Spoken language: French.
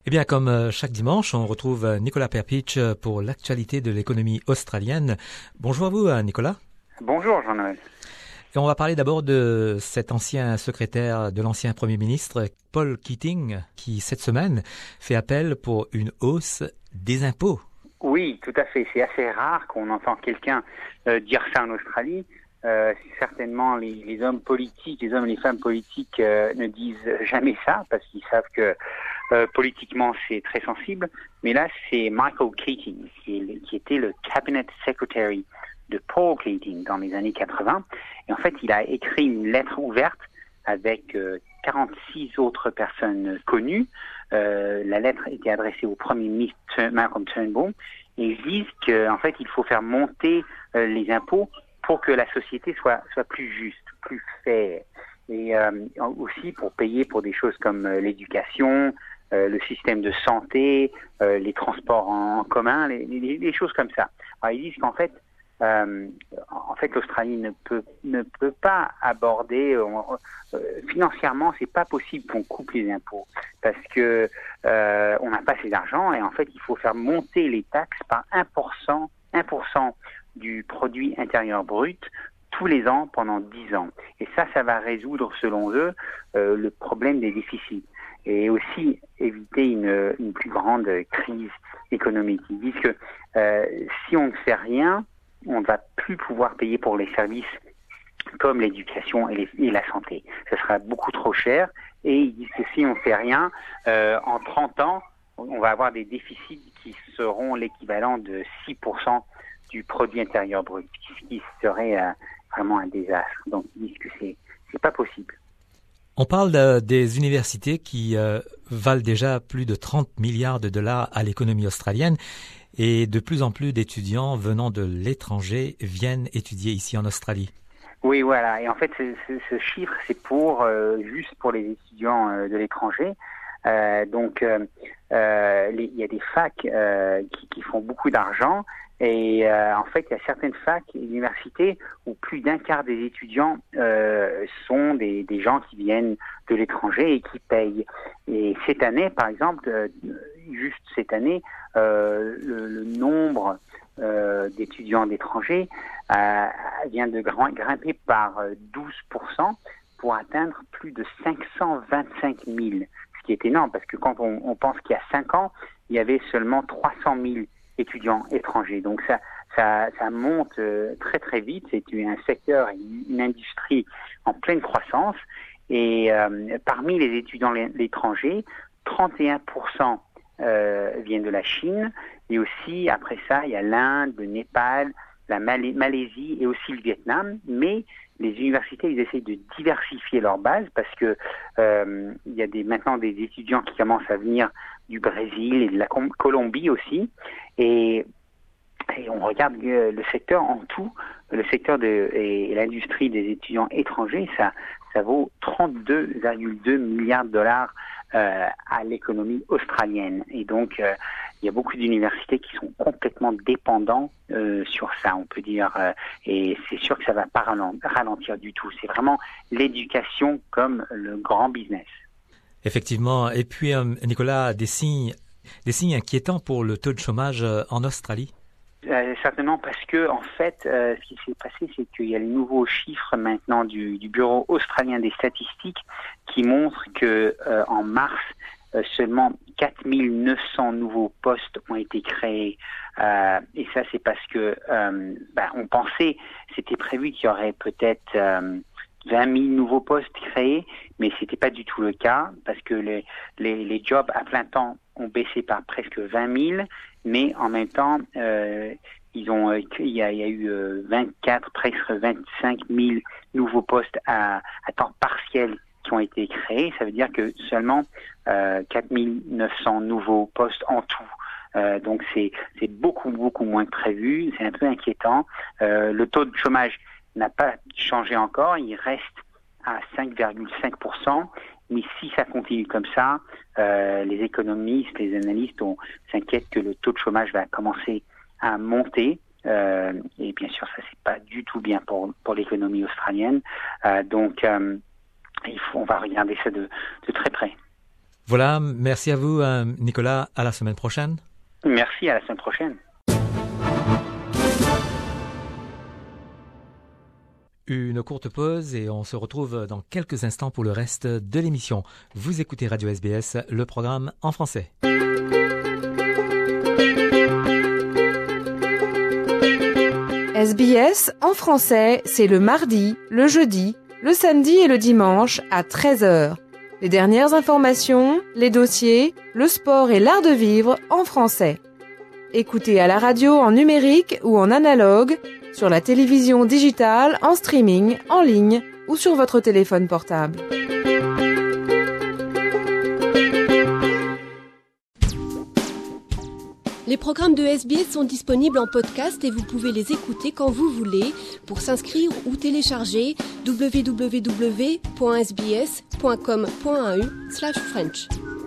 Eh bien, comme chaque dimanche, on retrouve Nicolas Perpich pour l'actualité de l'économie australienne. Bonjour à vous, Nicolas. Bonjour, Jean-Noël. Et on va parler d'abord de cet ancien secrétaire de l'ancien Premier ministre, Paul Keating, qui, cette semaine, fait appel pour une hausse des impôts. Oui, tout à fait. C'est assez rare qu'on entend quelqu'un dire ça en Australie. Certainement, les hommes politiques, les hommes et les femmes politiques ne disent jamais ça parce qu'ils savent que politiquement c'est très sensible. Mais là, c'est Michael Keating qui était le Cabinet Secretary de Paul Keating dans les années 80. Et en fait, il a écrit une lettre ouverte avec 46 autres personnes connues. La lettre était adressée au Premier ministre Malcolm Turnbull. Et ils disent qu'en fait, il faut faire monter les impôts pour que la société soit plus juste, plus fair. Et aussi pour payer pour des choses comme l'éducation, le système de santé, les transports en commun, les choses comme ça. Alors, ils disent qu'en fait, l'Australie ne peut pas aborder financièrement, c'est pas possible qu'on coupe les impôts parce que on n'a pas assez d'argent et en fait il faut faire monter les taxes par 1% du produit intérieur brut tous les ans pendant 10 ans. Et ça va résoudre selon eux le problème des déficits et aussi éviter une plus grande crise économique. Ils disent que si on ne fait rien, on ne va plus pouvoir payer pour les services comme l'éducation et la santé. Ce sera beaucoup trop cher et ils disent que si on ne fait rien, en 30 ans, on va avoir des déficits qui seront l'équivalent de 6% du produit intérieur brut, ce qui serait vraiment un désastre. Donc ils disent que c'est pas possible. On parle des universités qui valent déjà plus de 30 milliards de dollars à l'économie australienne. Et de plus en plus d'étudiants venant de l'étranger viennent étudier ici en Australie. Oui, voilà. Et en fait, ce chiffre, c'est juste pour les étudiants de l'étranger. Donc, il y a des facs qui font beaucoup d'argent. Et en fait, il y a certaines facs et universités où plus d'un quart des étudiants sont des gens qui viennent de l'étranger et qui payent. Et cette année, par exemple, juste cette année, le nombre d'étudiants d'étrangers vient de grimper par 12% pour atteindre plus de 525 000, ce qui est énorme parce que quand on pense qu'il y a 5 ans, il y avait seulement 300 000 étudiants étrangers. Donc ça monte très très vite. C'est un secteur, une industrie en pleine croissance. Et parmi les étudiants étrangers, 31% viennent de la Chine. Et aussi, après ça, il y a l'Inde, le Népal, la Malaisie et aussi le Vietnam. Mais les universités, ils essayent de diversifier leur base parce que il y a maintenant des étudiants qui commencent à venir du Brésil et de la Colombie aussi. Et on regarde le secteur en tout, le secteur et l'industrie des étudiants étrangers, ça vaut 32,2 milliards de dollars à l'économie australienne. Et donc, il y a beaucoup d'universités qui sont complètement dépendants sur ça, on peut dire. Et c'est sûr que ça ne va pas ralentir du tout. C'est vraiment l'éducation comme le grand business. Effectivement. Et puis, Nicolas, des signes inquiétants pour le taux de chômage en Australie? Certainement parce que en fait, ce qui s'est passé, c'est qu'il y a les nouveaux chiffres maintenant du Bureau australien des statistiques qui montrent que en mars, seulement 4 900 nouveaux postes ont été créés. Et ça, c'est parce que on pensait, c'était prévu qu'il y aurait peut-être 20 000 nouveaux postes créés, mais c'était pas du tout le cas parce que les jobs à plein temps ont baissé par presque 20 000, mais en même temps, il y a eu 24, presque 25 000 nouveaux postes à temps partiel qui ont été créés. Ça veut dire que seulement 4 900 nouveaux postes en tout. Donc c'est beaucoup moins que prévu. C'est un peu inquiétant. Le taux de chômage n'a pas changé encore. Il reste à 5,5%. Mais si ça continue comme ça, les économistes, les analystes s'inquiètent que le taux de chômage va commencer à monter. Et bien sûr, ça c'est pas du tout bien pour l'économie australienne. Donc, on va regarder ça de très près. Voilà, merci à vous Nicolas, à la semaine prochaine. Merci, à la semaine prochaine. Une courte pause et on se retrouve dans quelques instants pour le reste de l'émission. Vous écoutez Radio SBS, le programme en français. SBS en français, c'est le mardi, le jeudi, le samedi et le dimanche à 13h. Les dernières informations, les dossiers, le sport et l'art de vivre en français. Écoutez à la radio en numérique ou en analogue, sur la télévision digitale, en streaming, en ligne ou sur votre téléphone portable. Les programmes de SBS sont disponibles en podcast et vous pouvez les écouter quand vous voulez. Pour s'inscrire ou télécharger, www.sbs.com.au/French.